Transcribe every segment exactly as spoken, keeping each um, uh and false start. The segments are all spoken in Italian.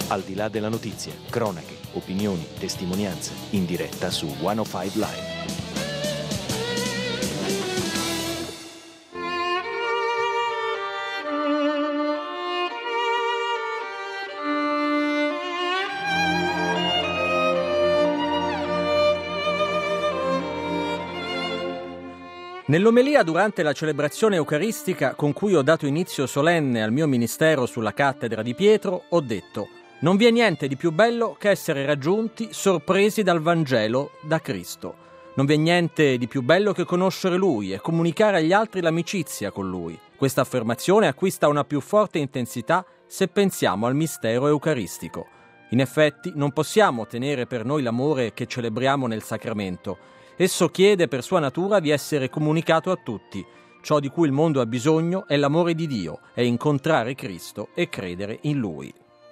Al di là della notizia, cronache, opinioni, testimonianze, in diretta su centocinque Live. Nell'omelia durante la celebrazione eucaristica con cui ho dato inizio solenne al mio ministero sulla cattedra di Pietro, ho detto: non vi è niente di più bello che essere raggiunti, sorpresi dal Vangelo, da Cristo. Non vi è niente di più bello che conoscere Lui e comunicare agli altri l'amicizia con Lui. Questa affermazione acquista una più forte intensità se pensiamo al mistero eucaristico. In effetti non possiamo ottenere per noi l'amore che celebriamo nel sacramento. Esso chiede per sua natura di essere comunicato a tutti. Ciò di cui il mondo ha bisogno è l'amore di Dio, è incontrare Cristo e credere in Lui.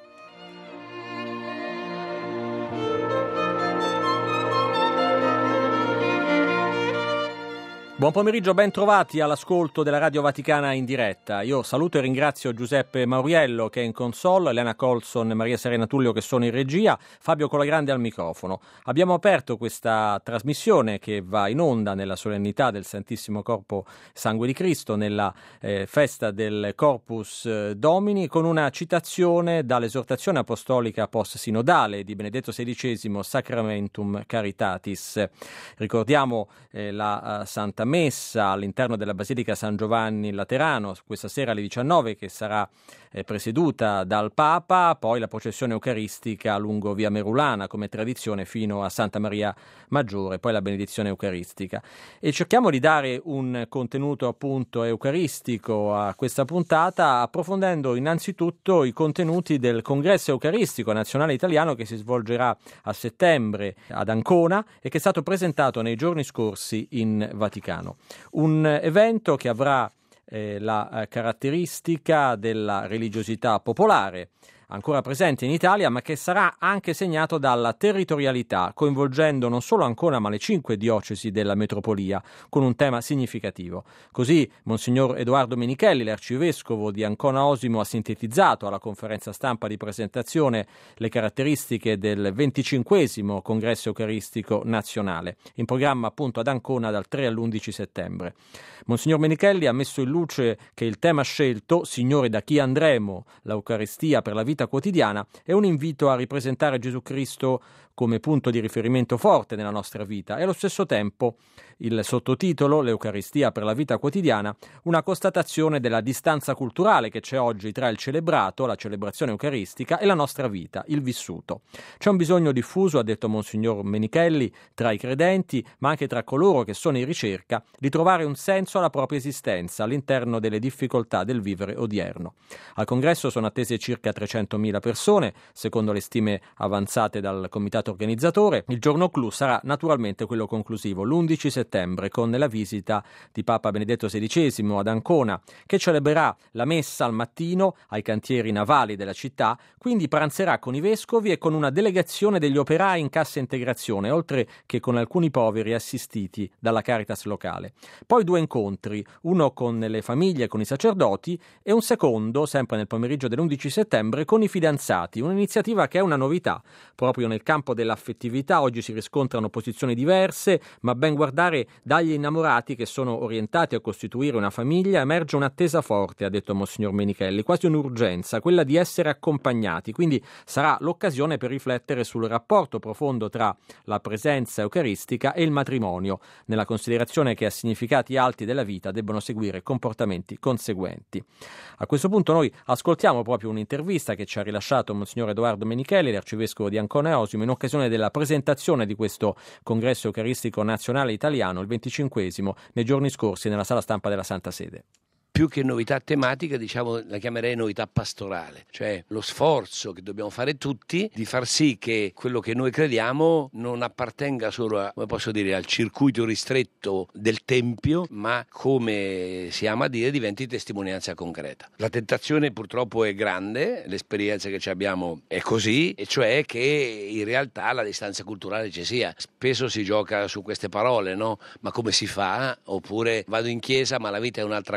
Buon pomeriggio, ben trovati all'ascolto della Radio Vaticana in diretta. Io saluto e ringrazio Giuseppe Mauriello che è in console, Elena Colson e Maria Serena Tullio che sono in regia, Fabio Colagrande al microfono. Abbiamo aperto questa trasmissione che va in onda nella solennità del Santissimo Corpo Sangue di Cristo, nella eh, festa del Corpus Domini, con una citazione dall'esortazione apostolica post-sinodale di Benedetto sedicesimo, Sacramentum Caritatis. Ricordiamo eh, la uh, Santa Messa all'interno della Basilica San Giovanni Laterano questa sera alle diciannove, che sarà eh, presieduta dal Papa, poi la processione eucaristica lungo via Merulana come tradizione fino a Santa Maria Maggiore, poi la benedizione eucaristica. E cerchiamo di dare un contenuto appunto eucaristico a questa puntata, approfondendo innanzitutto i contenuti del Congresso Eucaristico Nazionale Italiano che si svolgerà a settembre ad Ancona e che è stato presentato nei giorni scorsi in Vaticano. Un evento che avrà eh, la caratteristica della religiosità popolare, ancora presente in Italia, ma che sarà anche segnato dalla territorialità, coinvolgendo non solo Ancona ma le cinque diocesi della metropolia, con un tema significativo. Così Monsignor Edoardo Menichelli, l'arcivescovo di Ancona Osimo, ha sintetizzato alla conferenza stampa di presentazione le caratteristiche del venticinquesimo Congresso Eucaristico Nazionale, in programma appunto ad Ancona dal tre all'undici settembre. Monsignor Menichelli ha messo in luce che il tema scelto, Signore da chi andremo, l'Eucaristia per la vita quotidiana, è un invito a ripresentare Gesù Cristo come punto di riferimento forte nella nostra vita e allo stesso tempo il sottotitolo, l'Eucaristia per la vita quotidiana, una constatazione della distanza culturale che c'è oggi tra il celebrato, la celebrazione eucaristica, e la nostra vita, il vissuto. C'è un bisogno diffuso, ha detto Monsignor Menichelli, tra i credenti, ma anche tra coloro che sono in ricerca, di trovare un senso alla propria esistenza all'interno delle difficoltà del vivere odierno. Al congresso sono attese circa trecentomila persone, secondo le stime avanzate dal comitato organizzatore. Il giorno clou sarà naturalmente quello conclusivo, l'undici settembre, con la visita di Papa Benedetto sedicesimo ad Ancona, che celebrerà la messa al mattino ai cantieri navali della città, quindi pranzerà con i vescovi e con una delegazione degli operai in cassa integrazione, oltre che con alcuni poveri assistiti dalla Caritas locale. Poi due incontri, uno con le famiglie e con i sacerdoti e un secondo, sempre nel pomeriggio dell'undici settembre, con i fidanzati, un'iniziativa che è una novità. Proprio nel campo dell'affettività oggi si riscontrano posizioni diverse, ma ben guardare dagli innamorati che sono orientati a costituire una famiglia emerge un'attesa forte, ha detto Monsignor Menichelli, quasi un'urgenza, quella di essere accompagnati, quindi sarà l'occasione per riflettere sul rapporto profondo tra la presenza eucaristica e il matrimonio, nella considerazione che a significati alti della vita debbono seguire comportamenti conseguenti. A questo punto noi ascoltiamo proprio un'intervista che ci ha rilasciato Monsignor Edoardo Menichelli, l'arcivescovo di Ancona e Osimo, in occasione della presentazione di questo Congresso Eucaristico Nazionale Italiano, il venticinquesimo, nei giorni scorsi nella sala stampa della Santa Sede. Più che novità tematica, diciamo, la chiamerei novità pastorale, cioè lo sforzo che dobbiamo fare tutti di far sì che quello che noi crediamo non appartenga solo a, come posso dire, al circuito ristretto del Tempio, ma, come si ama dire, diventi testimonianza concreta. La tentazione purtroppo è grande, l'esperienza che ci abbiamo è così, e cioè che in realtà la distanza culturale ci sia. Spesso si gioca su queste parole, no? Ma come si fa? Oppure vado in chiesa ma la vita è un'altra cosa.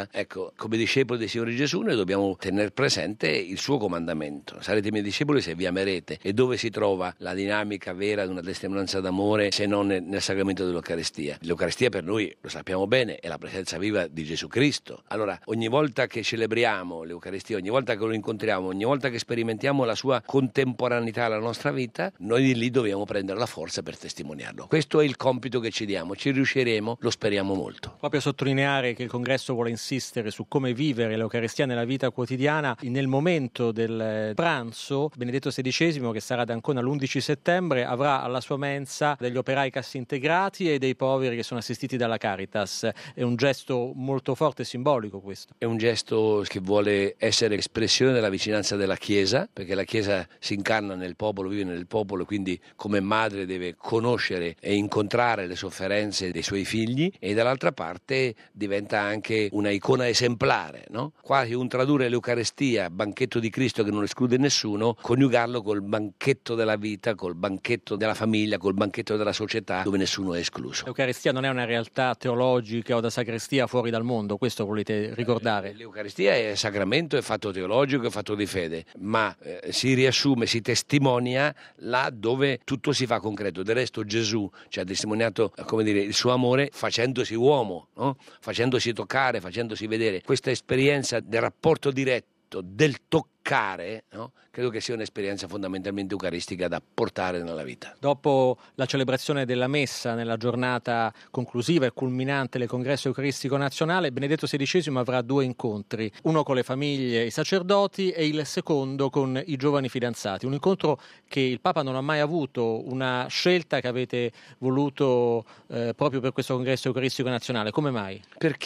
cosa, ecco, come discepoli del Signore Gesù noi dobbiamo tenere presente il suo comandamento: sarete miei discepoli se vi amerete. E dove si trova la dinamica vera di una testimonianza d'amore se non nel, nel sacramento dell'Eucaristia? L'Eucaristia per noi, lo sappiamo bene, è la presenza viva di Gesù Cristo. Allora ogni volta che celebriamo l'Eucaristia, ogni volta che lo incontriamo, ogni volta che sperimentiamo la sua contemporaneità alla nostra vita, noi di lì dobbiamo prendere la forza per testimoniarlo. Questo è il compito che ci diamo. Ci riusciremo? Lo speriamo molto. Proprio a sottolineare che il Congresso vuole insistere su come vivere l'Eucaristia nella vita quotidiana. Nel momento del pranzo, Benedetto sedicesimo, che sarà ad Ancona l'undici settembre, avrà alla sua mensa degli operai cassintegrati e dei poveri che sono assistiti dalla Caritas. È un gesto molto forte e simbolico questo. È un gesto che vuole essere espressione della vicinanza della Chiesa, perché la Chiesa si incarna nel popolo, vive nel popolo, quindi come madre deve conoscere e incontrare le sofferenze dei suoi figli, e dall'altra parte diventa anche una icona esemplare, no? Quasi un tradurre l'Eucaristia, banchetto di Cristo che non esclude nessuno, coniugarlo col banchetto della vita, col banchetto della famiglia, col banchetto della società, dove nessuno è escluso. L'Eucaristia non è una realtà teologica o da sacrestia fuori dal mondo, questo volete ricordare? L'Eucaristia è sacramento, è fatto teologico, è fatto di fede, ma eh, si riassume, si testimonia là dove tutto si fa concreto. Del resto Gesù ci ha testimoniato, come dire, il suo amore facendosi uomo, no? Facendosi toccare, facendosi vedere. Questa esperienza del rapporto diretto, del toccare, no? Credo che sia un'esperienza fondamentalmente eucaristica da portare nella vita. Dopo la celebrazione della messa nella giornata conclusiva e culminante del Congresso Eucaristico Nazionale, Benedetto sedicesimo avrà due incontri, uno con le famiglie e i sacerdoti e il secondo con i giovani fidanzati. Un incontro che il Papa non ha mai avuto, una scelta che avete voluto eh, proprio per questo Congresso Eucaristico Nazionale. Come mai?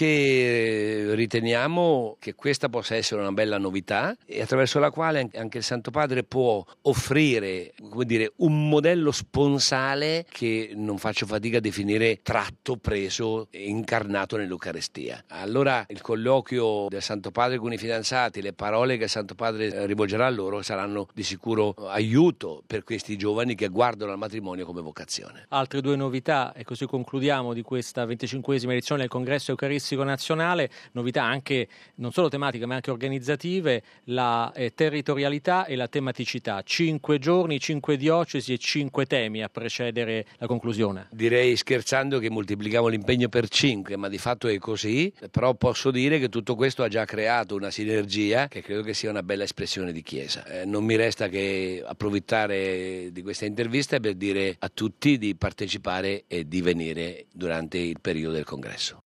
Perché riteniamo che questa possa essere una bella novità, e attraverso la quale anche il Santo Padre può offrire, come dire, un modello sponsale che non faccio fatica a definire tratto, preso e incarnato nell'Eucaristia. Allora il colloquio del Santo Padre con i fidanzati, le parole che il Santo Padre rivolgerà a loro saranno di sicuro aiuto per questi giovani che guardano al matrimonio come vocazione. Altre due novità, e così concludiamo di questa venticinquesima edizione del Congresso Eucaristico Nazionale, novità anche non solo tematiche ma anche organizzative, la eh, territorialità e la tematicità. Cinque giorni, cinque diocesi e cinque temi a precedere la conclusione. Direi scherzando che moltiplichiamo l'impegno per cinque, ma di fatto è così. Però posso dire che tutto questo ha già creato una sinergia che credo che sia una bella espressione di Chiesa. Eh, non mi resta che approfittare di questa intervista per dire a tutti di partecipare e di venire durante il periodo del congresso.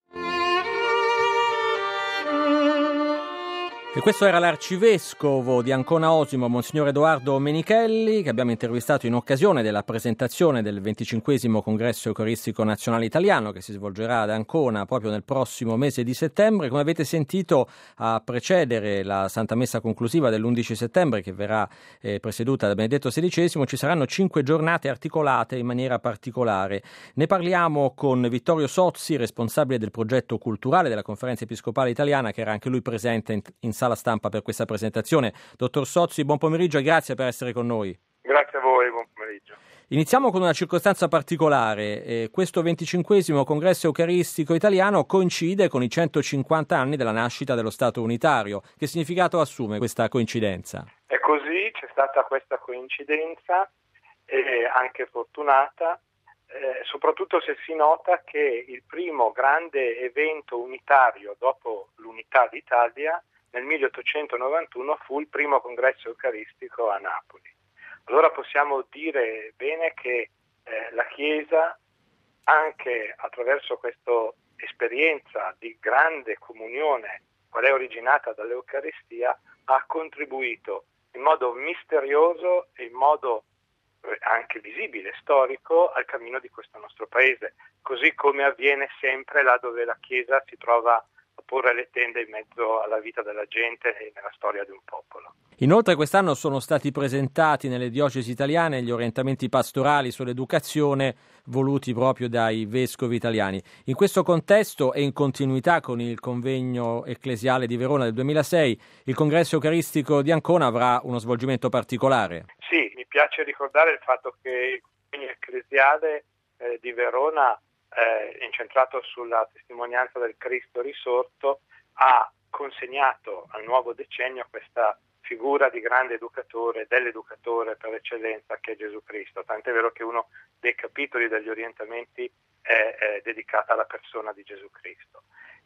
E questo era l'arcivescovo di Ancona Osimo, Monsignor Edoardo Menichelli, che abbiamo intervistato in occasione della presentazione del venticinquesimo Congresso Eucaristico Nazionale Italiano, che si svolgerà ad Ancona proprio nel prossimo mese di settembre. Come avete sentito, a precedere la Santa Messa conclusiva dell'undici settembre, che verrà eh, presieduta da Benedetto sedicesimo, ci saranno cinque giornate articolate in maniera particolare. Ne parliamo con Vittorio Sozzi, responsabile del progetto culturale della Conferenza Episcopale Italiana, che era anche lui presente in, in sala stampa per questa presentazione. Dottor Sozzi, buon pomeriggio e grazie per essere con noi. Grazie a voi, buon pomeriggio. Iniziamo con una circostanza particolare. Eh, questo venticinquesimo Congresso Eucaristico Italiano coincide con i centocinquanta anni della nascita dello Stato unitario. Che significato assume questa coincidenza? È così, c'è stata questa coincidenza, eh, anche fortunata, eh, soprattutto se si nota che il primo grande evento unitario dopo l'unità d'Italia nel milleottocentonovantuno fu il primo congresso eucaristico a Napoli. Allora possiamo dire bene che eh, la Chiesa, anche attraverso questa esperienza di grande comunione, qual è originata dall'Eucaristia, ha contribuito in modo misterioso e in modo eh, anche visibile, storico, al cammino di questo nostro Paese, così come avviene sempre là dove la Chiesa si trova a porre le tende in mezzo alla vita della gente e nella storia di un popolo. Inoltre quest'anno sono stati presentati nelle diocesi italiane gli orientamenti pastorali sull'educazione voluti proprio dai vescovi italiani. In questo contesto e in continuità con il convegno ecclesiale di Verona del duemilasei, il congresso eucaristico di Ancona avrà uno svolgimento particolare. Sì, mi piace ricordare il fatto che il convegno ecclesiale eh, di Verona Eh, incentrato sulla testimonianza del Cristo risorto, ha consegnato al nuovo decennio questa figura di grande educatore, dell'educatore per eccellenza che è Gesù Cristo, tant'è vero che uno dei capitoli degli orientamenti è, è dedicato alla persona di Gesù Cristo.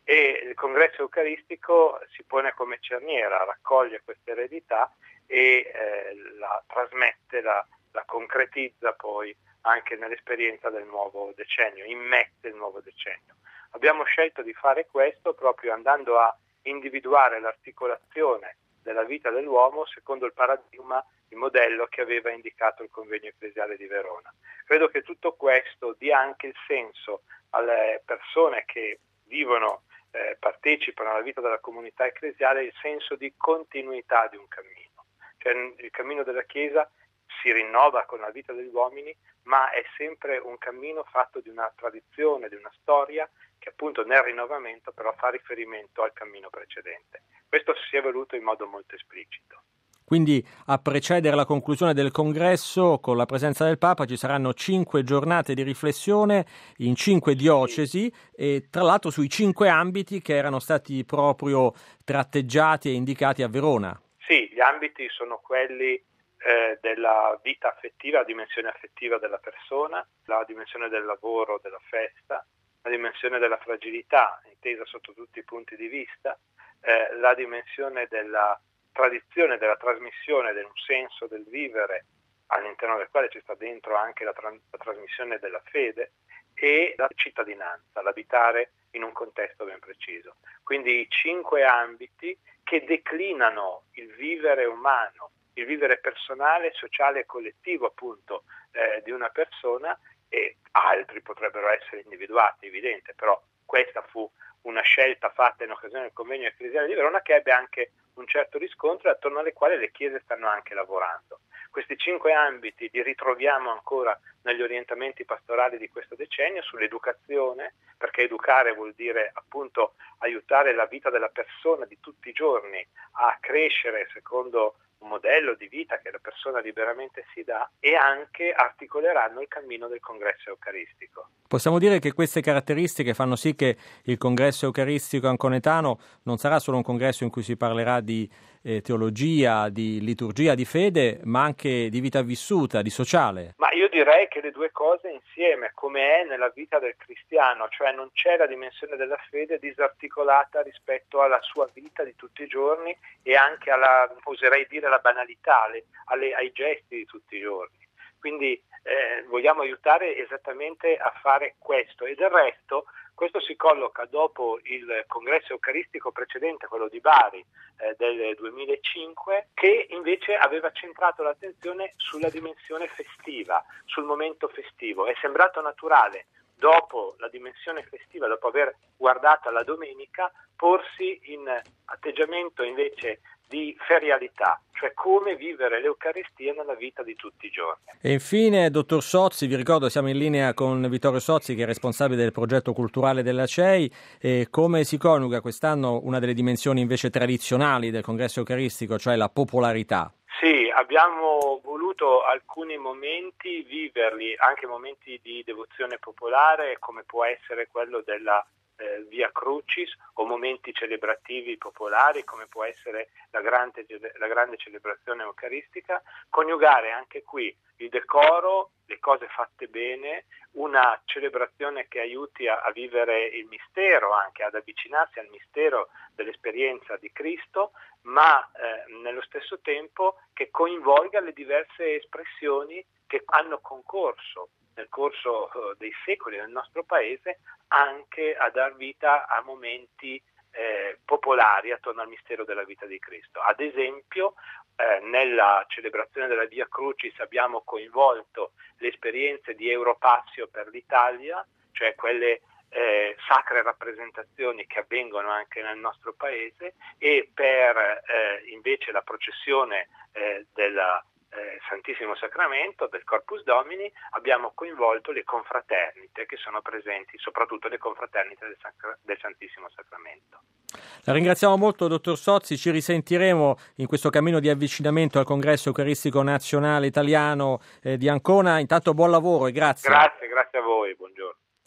E il congresso eucaristico si pone come cerniera, raccoglie questa eredità e eh, la trasmette, la, la concretizza poi anche nell'esperienza del nuovo decennio, immette il nuovo decennio. Abbiamo scelto di fare questo proprio andando a individuare l'articolazione della vita dell'uomo secondo il paradigma, il modello che aveva indicato il Convegno Ecclesiale di Verona. Credo che tutto questo dia anche il senso alle persone che vivono, eh, partecipano alla vita della comunità ecclesiale, il senso di continuità di un cammino. Cioè, il cammino della Chiesa si rinnova con la vita degli uomini, ma è sempre un cammino fatto di una tradizione, di una storia che appunto nel rinnovamento però fa riferimento al cammino precedente. Questo si è voluto in modo molto esplicito. Quindi a precedere la conclusione del congresso, con la presenza del Papa, ci saranno cinque giornate di riflessione in cinque diocesi e tra l'altro sui cinque ambiti che erano stati proprio tratteggiati e indicati a Verona. Sì, gli ambiti sono quelli eh, della vita affettiva, la dimensione affettiva della persona, la dimensione del lavoro, della festa, la dimensione della fragilità, intesa sotto tutti i punti di vista, eh, la dimensione della tradizione, della trasmissione, del senso del vivere, all'interno del quale ci sta dentro anche la, tra- la trasmissione della fede, e la cittadinanza, l'abitare in un contesto ben preciso. Quindi i cinque ambiti che declinano il vivere umano, il vivere personale, sociale e collettivo appunto eh, di una persona, e altri potrebbero essere individuati, evidente, però questa fu una scelta fatta in occasione del Convegno Ecclesiale di Verona che ebbe anche un certo riscontro, attorno alle quali le chiese stanno anche lavorando. Questi cinque ambiti li ritroviamo ancora negli orientamenti pastorali di questo decennio, sull'educazione, perché educare vuol dire appunto aiutare la vita della persona di tutti i giorni a crescere secondo un modello di vita che la persona liberamente si dà, e anche articoleranno il cammino del congresso eucaristico. Possiamo dire che queste caratteristiche fanno sì che il congresso eucaristico anconetano non sarà solo un congresso in cui si parlerà di eh, teologia, di liturgia, di fede, ma anche di vita vissuta, di sociale. Ma io direi che le due cose insieme, come è nella vita del cristiano, cioè non c'è la dimensione della fede disarticolata rispetto alla sua vita di tutti i giorni e anche alla, oserei dire, alla banalità, alle, alle, ai gesti di tutti i giorni. Quindi eh, vogliamo aiutare esattamente a fare questo, e del resto questo si colloca dopo il congresso eucaristico precedente, quello di Bari eh, del duemilacinque, che invece aveva centrato l'attenzione sulla dimensione festiva, sul momento festivo. È sembrato naturale, dopo la dimensione festiva, dopo aver guardato alla domenica, porsi in atteggiamento invece di ferialità, cioè come vivere l'Eucaristia nella vita di tutti i giorni. E infine, dottor Sozzi, vi ricordo siamo in linea con Vittorio Sozzi, che è responsabile del progetto culturale della C E I, e come si coniuga quest'anno una delle dimensioni invece tradizionali del congresso eucaristico, cioè la popolarità? Sì, abbiamo voluto alcuni momenti viverli, anche momenti di devozione popolare, come può essere quello della Eh, Via Crucis, o momenti celebrativi popolari come può essere la grande, la grande celebrazione eucaristica, coniugare anche qui il decoro, le cose fatte bene, una celebrazione che aiuti a, a vivere il mistero, anche ad avvicinarsi al mistero dell'esperienza di Cristo, ma eh, nello stesso tempo che coinvolga le diverse espressioni che hanno concorso nel corso uh, dei secoli nel nostro paese anche a dar vita a momenti eh, popolari attorno al mistero della vita di Cristo. Ad esempio, eh, nella celebrazione della Via Crucis abbiamo coinvolto le esperienze di Europassio per l'Italia, cioè quelle eh, sacre rappresentazioni che avvengono anche nel nostro paese, e per eh, invece la processione eh, della Eh, Santissimo Sacramento, del Corpus Domini, abbiamo coinvolto le confraternite che sono presenti, soprattutto le confraternite del, Sacra- del Santissimo Sacramento. La ringraziamo molto, dottor Sozzi, ci risentiremo in questo cammino di avvicinamento al Congresso Eucaristico Nazionale Italiano eh, di Ancona. Intanto buon lavoro e grazie. Grazie, grazie a voi, buongiorno.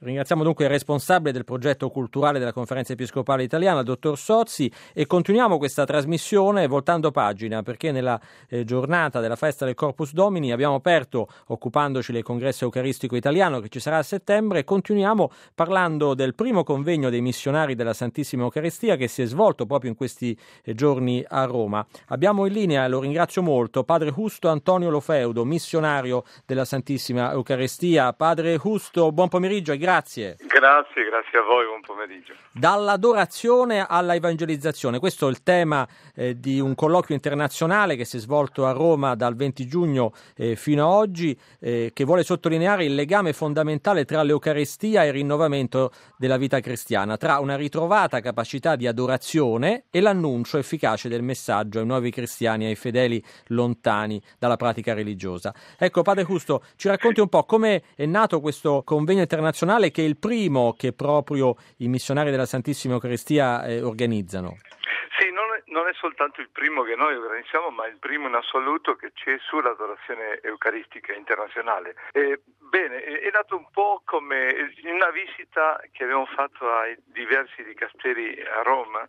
Ringraziamo dunque il responsabile del progetto culturale della Conferenza Episcopale Italiana, il dottor Sozzi, e continuiamo questa trasmissione voltando pagina, perché nella eh, giornata della festa del Corpus Domini abbiamo aperto, occupandoci del congresso eucaristico italiano che ci sarà a settembre, e continuiamo parlando del primo convegno dei missionari della Santissima Eucaristia che si è svolto proprio in questi eh, giorni a Roma. Abbiamo in linea, e lo ringrazio molto, padre Justo Antonio Lofeudo, missionario della Santissima Eucaristia. Padre Justo, buon pomeriggio e grazie. Grazie. Grazie, grazie a voi, buon pomeriggio. Dall'adorazione alla evangelizzazione, questo è il tema eh, di un colloquio internazionale che si è svolto a Roma dal venti giugno eh, fino a oggi, eh, che vuole sottolineare il legame fondamentale tra l'Eucaristia e il rinnovamento della vita cristiana, tra una ritrovata capacità di adorazione e l'annuncio efficace del messaggio ai nuovi cristiani, ai fedeli lontani dalla pratica religiosa. Ecco, padre Justo, ci racconti un po' come è nato questo convegno internazionale, che è il primo che proprio i missionari della Santissima Eucaristia eh, organizzano. Sì, non è, non è soltanto il primo che noi organizziamo, ma il primo in assoluto che c'è sull'adorazione eucaristica internazionale. Eh, bene, è, è nato un po' come una visita che abbiamo fatto ai diversi dicasteri a Roma,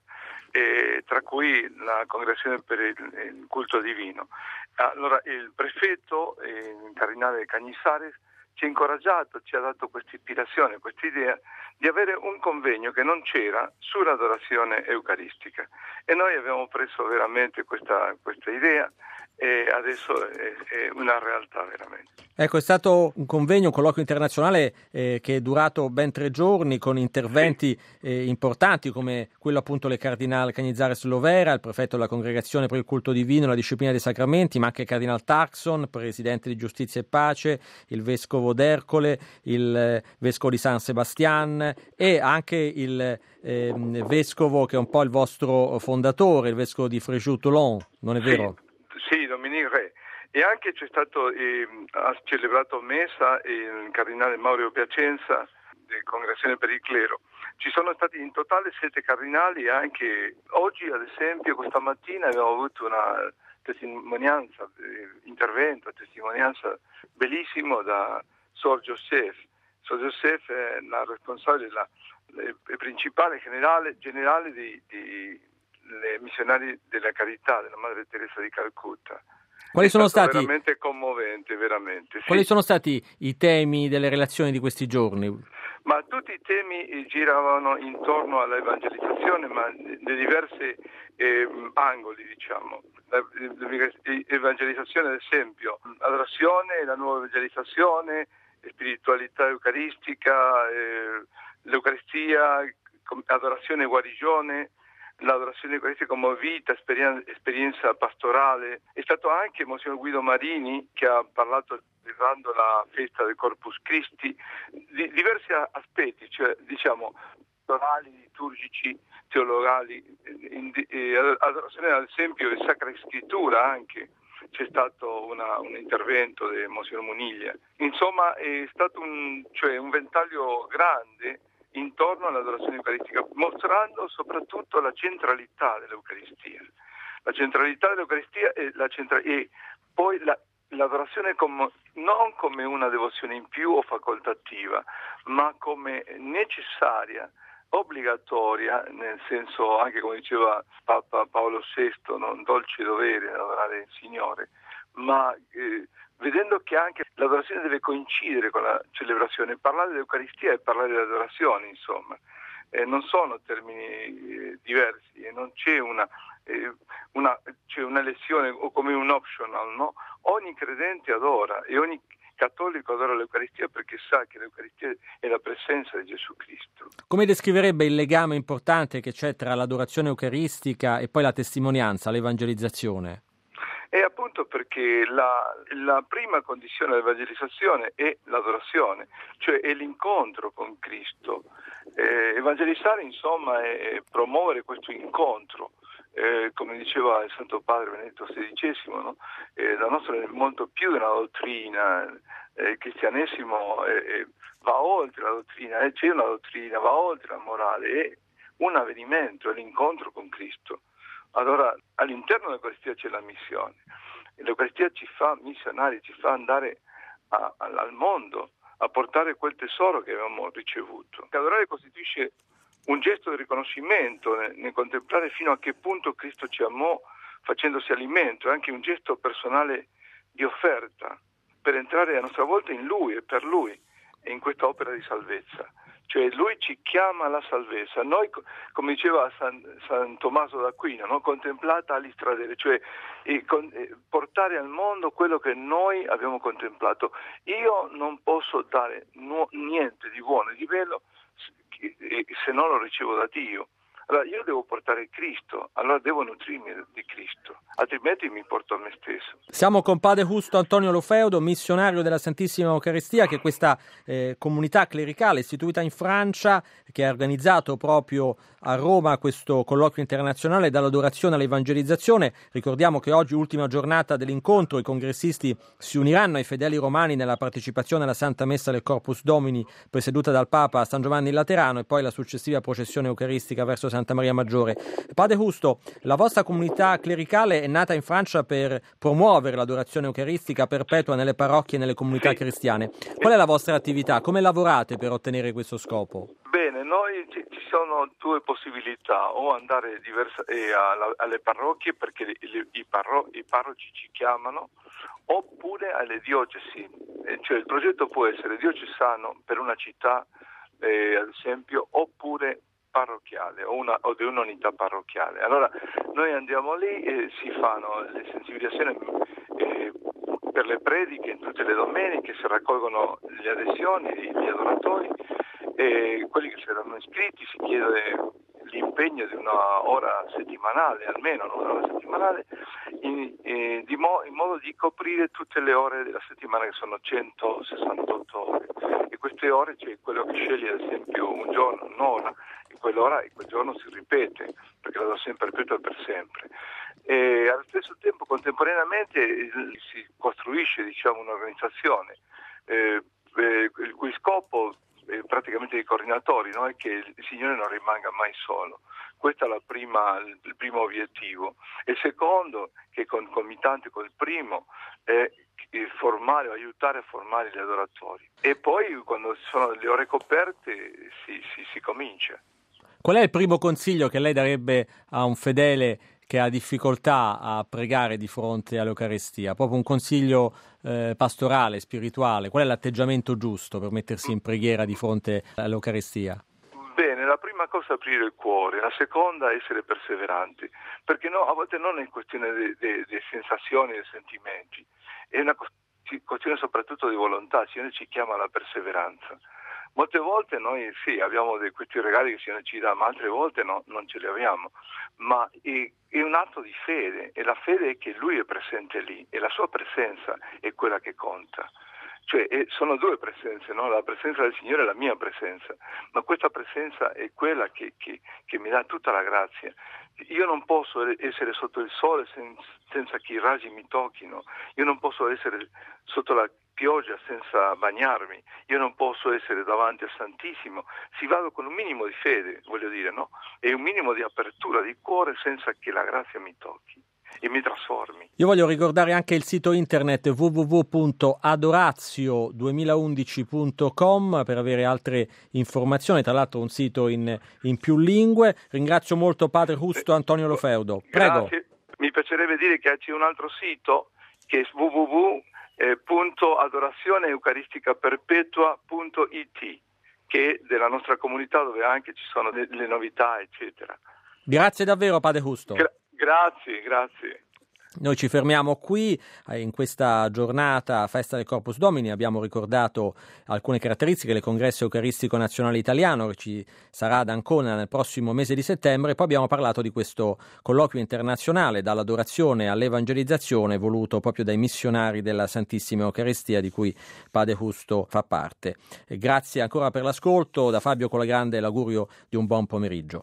eh, tra cui la Congregazione per il, il culto divino. Allora, il prefetto, eh, il cardinale Cagnizares, ci ha incoraggiato, ci ha dato questa ispirazione, questa idea di avere un convegno che non c'era sull'adorazione eucaristica, e noi abbiamo preso veramente questa, questa idea e adesso è, è una realtà veramente. Ecco, è stato un convegno, un colloquio internazionale eh, che è durato ben tre giorni con interventi sì. eh, importanti come quello appunto del cardinale Cagnizares Lovera, il prefetto della Congregazione per il culto divino e la disciplina dei sacramenti, ma anche il cardinale Tarxon, presidente di Giustizia e Pace, il vescovo d'Ercole, il eh, vescovo di San Sebastian e anche il eh, vescovo che è un po' il vostro fondatore, il vescovo di Fréjus-Toulon, non è vero? Sì, sì, Dominique Re. E anche c'è stato, eh, ha celebrato messa il cardinale Mauro Piacenza della Congregazione per il Clero. Ci sono stati in totale sette cardinali, anche oggi ad esempio questa mattina abbiamo avuto una testimonianza, eh, intervento, testimonianza bellissimo da Sor Joseph. Sor Joseph è la responsabile, la, la principale generale, generale di, di le missionari della carità della Madre Teresa di Calcutta. Quali sono stati veramente commovente, veramente. Sì. Quali sono stati i temi delle relazioni di questi giorni? Ma tutti i temi giravano intorno all'evangelizzazione, ma di diversi eh, angoli, diciamo. L'evangelizzazione, ad esempio, adorazione, la nuova evangelizzazione, spiritualità eucaristica, eh, l'Eucaristia, adorazione e guarigione, l'adorazione eucaristica come vita, esperienza, esperienza pastorale. È stato anche Monsignor Guido Marini che ha parlato ricordando la festa del Corpus Christi, di diversi aspetti, cioè diciamo pastorali, liturgici, teologali, eh, adorazione ad esempio di Sacra Scrittura anche. C'è stato una, un intervento di Monsignor Muniglia. Insomma è stato un, cioè, un ventaglio grande intorno all'adorazione eucaristica, mostrando soprattutto la centralità dell'Eucaristia. La centralità dell'Eucaristia e, la centra- e poi la, l'adorazione come, non come una devozione in più o facoltativa, ma come necessaria, obbligatoria, nel senso anche come diceva Papa Paolo sesto, non dolce dovere adorare il Signore, ma eh, vedendo che anche l'adorazione deve coincidere con la celebrazione. Parlare dell'Eucaristia e parlare dell'adorazione, insomma, eh, non sono termini eh, diversi e non c'è una, eh, una, c'è una lezione o come un optional, no? Ogni credente adora e ogni cattolico adora l'Eucaristia perché sa che l'Eucaristia è la presenza di Gesù Cristo. Come descriverebbe il legame importante che c'è tra l'adorazione eucaristica e poi la testimonianza, l'evangelizzazione? È appunto perché la, la prima condizione dell'evangelizzazione è l'adorazione, cioè è l'incontro con Cristo. Eh, evangelizzare insomma è promuovere questo incontro. Eh, come diceva il Santo Padre Benedetto sedicesimo, no? eh, la nostra è molto più di una dottrina, eh, il cristianesimo eh, va oltre la dottrina, eh, c'è una dottrina, va oltre la morale, è un avvenimento, è l'incontro con Cristo. Allora all'interno dell'Eucaristia c'è la missione, l'Eucaristia ci fa missionari, ci fa andare a, a, al mondo a portare quel tesoro che avevamo ricevuto. Adorare costituisce un gesto di riconoscimento nel, nel contemplare fino a che punto Cristo ci amò facendosi alimento, è anche un gesto personale di offerta per entrare a nostra volta in Lui e per Lui e in questa opera di salvezza. Cioè Lui ci chiama alla salvezza. Noi, come diceva San, San Tommaso d'Aquino, no? Contemplata all'istradere, cioè e con, e portare al mondo quello che noi abbiamo contemplato. Io non posso dare no, niente di buono e di bello se non lo ricevo da Dio. Allora io devo portare Cristo, allora devo nutrirmi di Cristo, altrimenti mi porto a me stesso. Siamo con Padre Justo Antonio Lofeudo, missionario della Santissima Eucaristia, che è questa eh, comunità clericale istituita in Francia, che ha organizzato proprio a Roma questo colloquio internazionale dall'adorazione all'evangelizzazione. Ricordiamo che oggi, ultima giornata dell'incontro, i congressisti si uniranno ai fedeli romani nella partecipazione alla Santa Messa del Corpus Domini, presieduta dal Papa a San Giovanni in Laterano, e poi la successiva processione eucaristica verso Santa Maria Maggiore. Padre Justo, la vostra comunità clericale è nata in Francia per promuovere l'adorazione eucaristica perpetua nelle parrocchie e nelle comunità sì. cristiane. Qual è la vostra attività? Come lavorate per ottenere questo scopo? Bene, noi ci, ci sono due possibilità: o andare diversa, eh, alla, alle parrocchie perché le, le, i, parro, i parroci ci chiamano, oppure alle diocesi. Eh, cioè il progetto può essere diocesano per una città, eh, ad esempio, oppure parrocchiale o, una, o di un'unità parrocchiale. Allora noi andiamo lì e si fanno le sensibilizzazioni eh, per le prediche in tutte le domeniche, si raccolgono le adesioni, gli adoratori, e quelli che si erano iscritti si chiede l'impegno di una ora settimanale, almeno una ora settimanale, in, eh, di mo- in modo di coprire tutte le ore della settimana, che sono centosessantotto ore. E queste ore c'è quello che sceglie, ad esempio, un giorno, un'ora, in quell'ora e quel giorno si ripete, perché la do sempre ripeto per sempre. E allo stesso tempo, contemporaneamente, si costruisce, diciamo, un'organizzazione eh, eh, il cui scopo eh, praticamente dei coordinatori, no? È che il Signore non rimanga mai solo. Questo è la prima, il primo obiettivo. E il secondo, che è concomitante col primo, è formare o aiutare a formare gli adoratori. E poi, quando ci sono le ore coperte, si, si, si comincia. Qual è il primo consiglio che lei darebbe a un fedele che ha difficoltà a pregare di fronte all'Eucaristia? Proprio un consiglio eh, pastorale, spirituale. Qual è l'atteggiamento giusto per mettersi in preghiera di fronte all'Eucaristia? Bene, la prima cosa è aprire il cuore, la seconda è essere perseveranti, perché no, a volte non è questione di sensazioni e sentimenti, è una questione soprattutto di volontà. Il Signore ci chiama alla perseveranza. Molte volte noi sì, abbiamo dei, questi regali che il Signore ci dà, ma altre volte no, non ce li abbiamo. Ma è, è un atto di fede, e la fede è che Lui è presente lì, e la sua presenza è quella che conta. Cioè eh, sono due presenze, no? La presenza del Signore e la mia presenza, ma questa presenza è quella che, che, che mi dà tutta la grazia. Io non posso essere sotto il sole sen, senza che i raggi mi tocchino, io non posso essere sotto la pioggia senza bagnarmi, io non posso essere davanti al Santissimo, si vado con un minimo di fede, voglio dire, no? E un minimo di apertura di cuore senza che la grazia mi tocchi e mi trasformi. Io voglio ricordare anche il sito internet w w w punto adorazio duemilaundici punto com per avere altre informazioni, tra l'altro un sito in, in più lingue. Ringrazio molto Padre Justo Antonio Lofeudo. Prego. Grazie. Mi piacerebbe dire che c'è un altro sito che è w w w punto adorazione eucaristica perpetua punto i t, che è della nostra comunità, dove anche ci sono delle novità, eccetera. Grazie davvero Padre Justo. Gra- grazie, grazie. Noi ci fermiamo qui. In questa giornata, festa del Corpus Domini, abbiamo ricordato alcune caratteristiche del Congresso Eucaristico Nazionale Italiano, che ci sarà ad Ancona nel prossimo mese di settembre. Poi abbiamo parlato di questo colloquio internazionale dall'adorazione all'evangelizzazione, voluto proprio dai missionari della Santissima Eucaristia, di cui Padre Justo fa parte. E grazie ancora per l'ascolto. Da Fabio Colagrande l'augurio di un buon pomeriggio.